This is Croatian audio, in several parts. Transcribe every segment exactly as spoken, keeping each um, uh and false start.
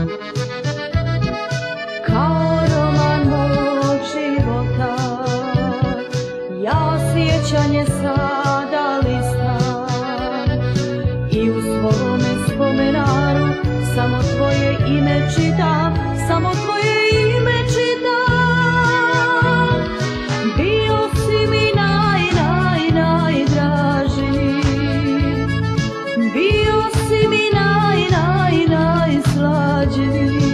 Kao roman mog života, ja sjećanje sada listam i u svome spomenaru samo tvoje ime čitam, samo tvoje ime čitam. Bio si mi naj, naj, najdraži, bio si mi naj, naj, najslađi.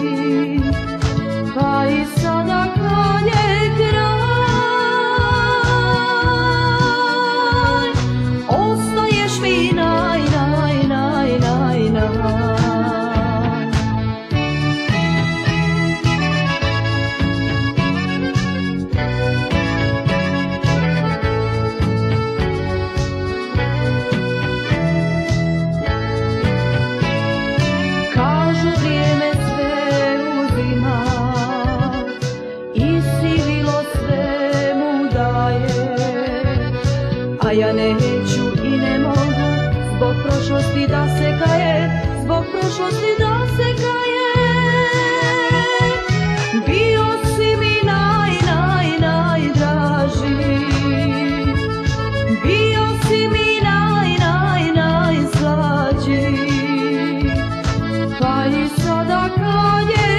Pa i sada kad je kraj, ostaješ mi naj, naj, naj, naj, naj. Kažu vrijeme sve uzima i sivilo sve mu daje, a ja neću i ne mogu zbog prošlosti da se kaje, zbog prošlosti da se kaje. Bio si mi naj, naj, najdraži, bio si mi naj, naj, najslađi. Pa i sada kad je